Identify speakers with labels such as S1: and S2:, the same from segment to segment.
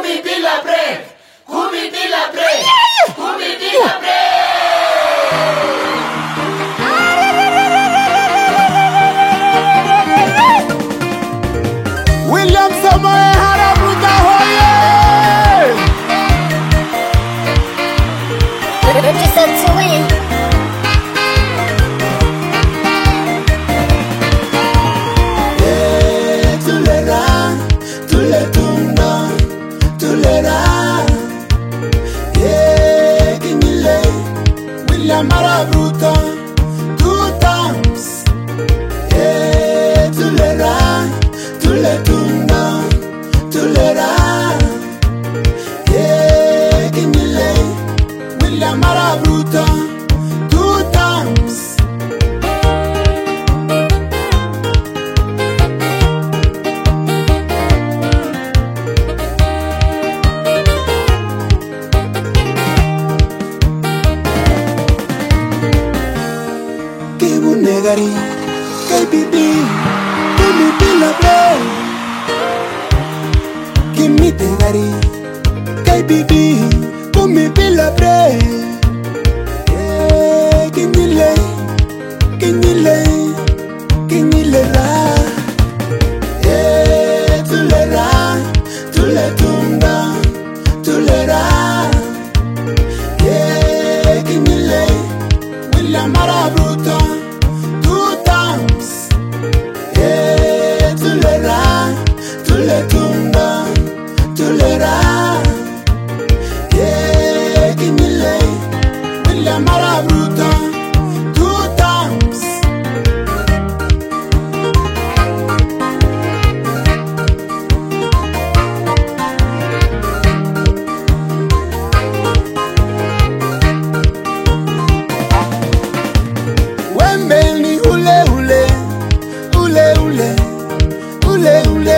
S1: Kumitila break, Kumitila break, Kumitila break.
S2: William Samoei Harabuta hoye!
S3: Represent to win.
S2: Tulera, tuletunda, tulera. Kinile, William Harabuta, 2 times. Tulera, tuletunda, tulera. Kinile, William Harabuta, 2 times. Negari, KBB, Kumitila break. Negari, KBB, Kumitila break. Kinile, kinile, kinile la. Tulera, tuletunda, tulera. Kinile, William Harabuta. Tuletunda, tulera. Kinile, William Harabuta, 2 times. Wembeni ule ule, ule ule, ule ule.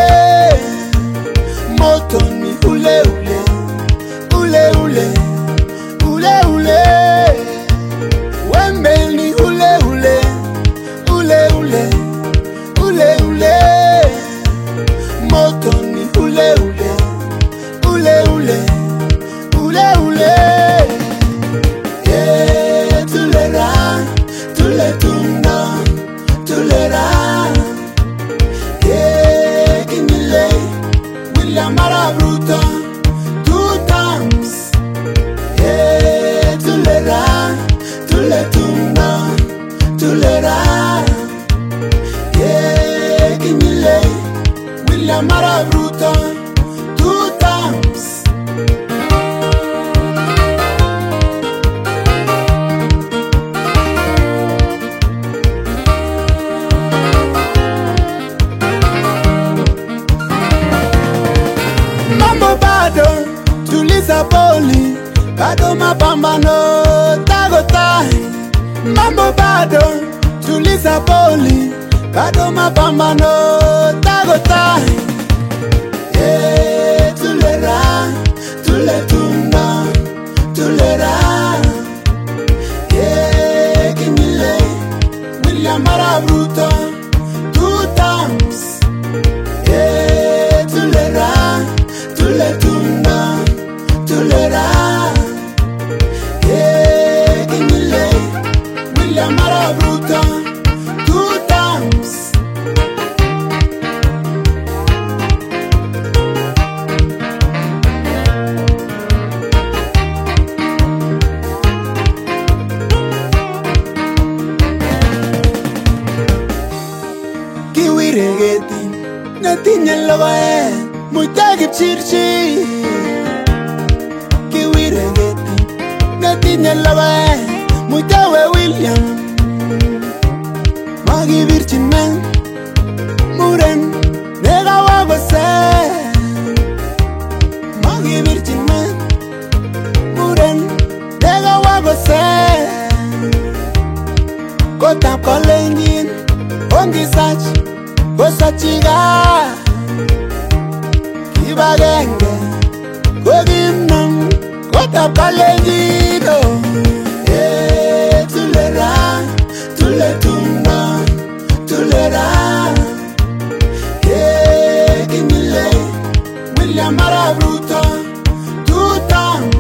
S2: Motoni ule ule, ule ule, ule ule. Wembeni ule ule, ule ule, ule ule. Motoni ule ule, ule ule, ule ule. Tulera, tuletunda, tulera. Kinile, William Harabuta, 2 times. Tulera, tuletunda, tulera. Kinile, William Harabuta, 2 times. Mambo bado, tuliza boli, bado mapambano, tagotai. Mambo bado, tuliza boli, bado mapambano, tagotai. Tulera, tuletunda, tulera. Kinile, William Harabuta, 2 times. Tulera, tuletunda, tulera. Kinile, William Harabuta, 2 times. Kiwiregeti, natinye logoek, muita kipchirchir. Kiwiregeti, natinye logoek, muita we William. Makibirchin men, muren, nekawa kosel. Makibirchin men, muren, nekawa kosel. Kotab kolenjin, ongisach, kosachiga. Kibagenge, kokimnam, kotab kolenjin. Tulera, tuletunda, tulera. Kinile, William Harabuta. William Ruto, 2 term